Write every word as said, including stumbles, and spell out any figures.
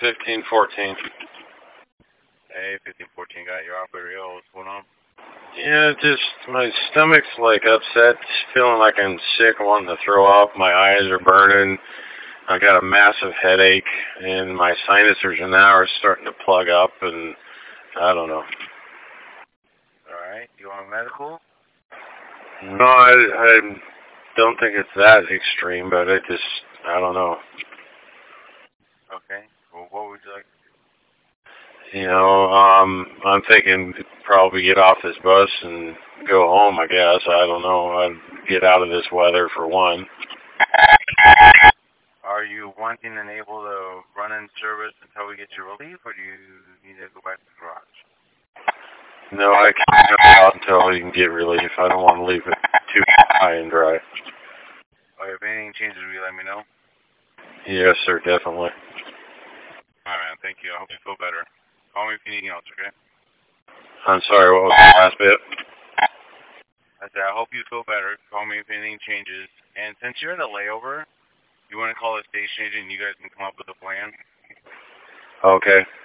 fifteen fourteen. Hey, fifteen fourteen, got your operator. Yo, what's going on? Yeah, just my stomach's like upset, feeling like I'm sick, wanting to throw up. My eyes are burning. I got a massive headache, and my sinuses are now are starting to plug up, and I don't know. Alright, you want medical? No, I, I don't think it's that extreme, but I just, I don't know. Okay, well, what would you like? You know, um, I'm thinking probably get off this bus and go home, I guess. I don't know. I'd get out of this weather for one. Are you wanting and able to run in service until we get you relief, or do you need to go back to the garage? No, I can't go out until you can get relief. I don't want to leave it too high and dry. Or if anything changes, will you let me know? Yes, sir, definitely. Alright, man, thank you. I hope you feel better. Call me if you need anything else, okay? I'm sorry, what was the last bit? I said, I hope you feel better. Call me if anything changes. And since you're in a layover, you want to call the station agent and you guys can come up with a plan? Okay.